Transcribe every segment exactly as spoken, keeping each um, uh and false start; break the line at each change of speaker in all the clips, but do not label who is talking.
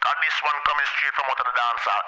Cause this one coming straight from out of the dancer.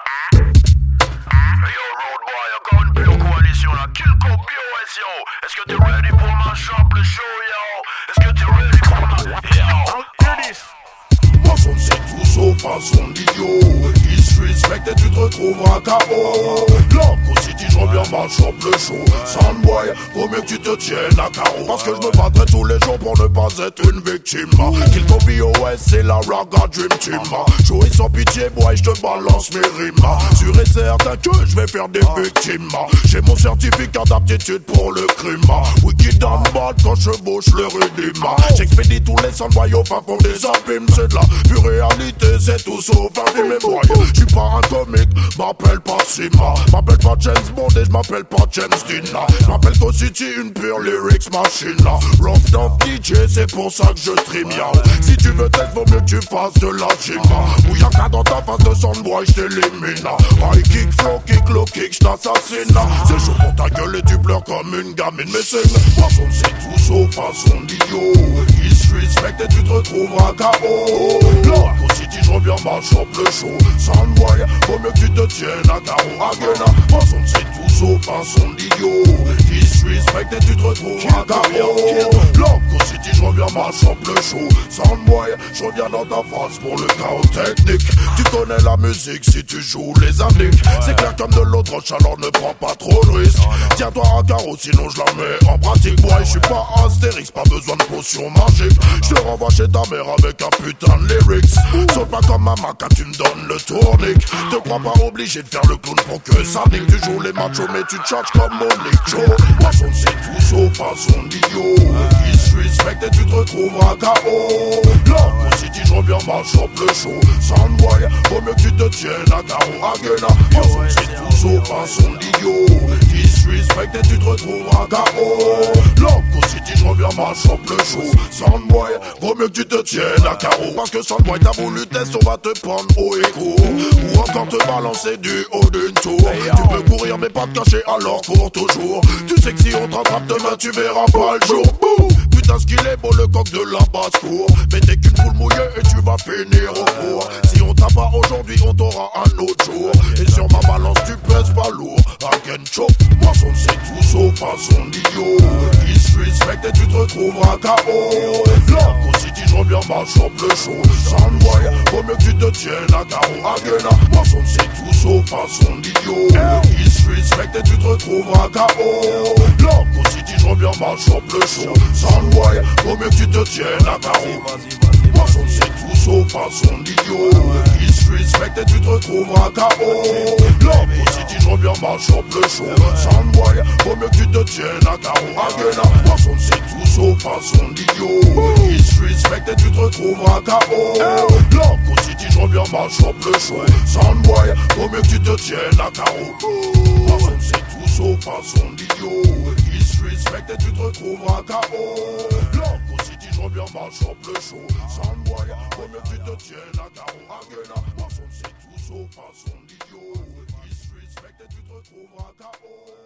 Hey yo, road boy, you can't play au coalition là. Kill Coke B O S yo. Est-ce que t'es ready pour ma chambre le show yo? Est-ce que t'es ready pour ma... Yo, hear this.
Moi son c'est tout sauf un son d'idiot. Il se respecte et tu te retrouveras K O. L'Arco City, je reviens ma chope le show. Soundboy, vaut mieux que tu te tiennes à carreau. Parce que je me battrai tous les jours pour ne pas être une victime. Kill ton B O S, c'est la Raga Dream Team. Jouer sans pitié, boy, je te balance mes rimes. Sûr et certain que je vais faire des victimes. J'ai mon certificat d'aptitude pour le crime. Wicked and bad quand je bouche le rudime. J'expédie tous les soundboys au fin fond des abîmes. C'est de la pure réalité, c'est tout sauf un film. Et moi, je suis pas un comique, m'appelle pas Sima. M'appelle pas James Bond et je m'appelle pas James Dean. J'm'appelle Go City, une pure lyrics machine. Rock dans D J, c'est pour ça que je stream ya. Si tu veux test, vaut mieux que tu fasses de la gym. Bouyaka dans ta face de soundboy, j't'élimine. High kick, flow kick, low kick, j't'assassine. C'est chaud pour ta gueule et tu pleures comme une gamine. Mais c'est moi son c'est tout sauf un son d'idiot. Il se respecte et tu te retrouveras K O. L'Arco City, j'reviens ma chope le show. Soundboy, vaut mieux que tu te tiennes à carreau. Again, moi son c'est tout sauf un son d'idiot. Il se respecte et tu te retrouveras K O. L'Arco City, j'reviens ma chope le show. Soundboy, j'reviens dans ta face pour le chaos technique. Tu connais la musique si tu joues les indiques. C'est clair comme de l'autre roche, alors ne prends pas trop de risques. Tiens-toi à carreau, sinon je la mets en pratique. Boy, je suis pas Astérix, pas besoin de potions magiques. Je te renvoie chez ta mère avec un putain de lyrics. Saute pas comme ma maca, tu me donnes le tournique. Te crois pas obligé de faire le clown pour que ça nique. Tu joues les machos mais tu te charges comme Monique Joe. Moi son c'est tout sauf un son d'idiot. Il se respecte et tu te retrouveras K O. L'Arco City, j'reviens ma chope le show. Soundboy, vaut mieux que tu te tiennes à carreau. Again, moi son c'est tout sauf un son d'idiot. Il se respecte et tu te retrouveras K O. L'Arco City, j'reviens ma chope le show. Soundboy, vaut mieux que tu te tiennes à carreau. Parce que Soundboy t'as voulu test, on va te prendre au écho. Ou encore te balancer du haut d'une tour. Tu peux courir mais pas te cacher, alors cours toujours. Tu sais que si on te rattrape demain tu verras pas le jour. Bouh, putain ce qu'il est beau le coq de la basse-cour. Mais t'es qu'une poule mouillée et tu vas finir au four. Si on t'a pas aujourd'hui on t'aura un autre jour. Et sur ma balance tu pèses pas lourd. Again choke, moi son c'est tout sauf un son d'idiot. Il se respecte et tu te retrouveras K O. L'Arco City, j'reviens ma chope le show. Soundboy, vaut mieux que tu te tiennes à carreau. Again, moi son c'est tout sauf un son d'idiot. Il se respecte et tu te retrouveras K O. L'Arco City, j'reviens ma chope le show. Soundboy, vaut mieux que tu te tiennes à carreau. Moi son c'est tout sauf un son d'idiot. Il se respecte et tu te retrouveras K O. L'Arco City, j'reviens ma chope le show. Soundboy, vaut mieux que tu te tiennes à carreau. Again, moi son c'est tout sauf un son d'idiot. Il se respecte et tu te retrouveras K O. L'Arco City, j'reviens ma chope le show. Soundboy, vaut mieux que tu te tiennes à carreau. Moi son c'est tout sauf un son d'idiot. Il se respecte et tu te retrouveras K O. L'Arco City, j'reviens ma chope le show. Soundboy, vaut mieux que tu te tiennes à carreau. Again, moi son c'est tout sauf un son d'idiot. Il se respecte et tu te retrouveras K O.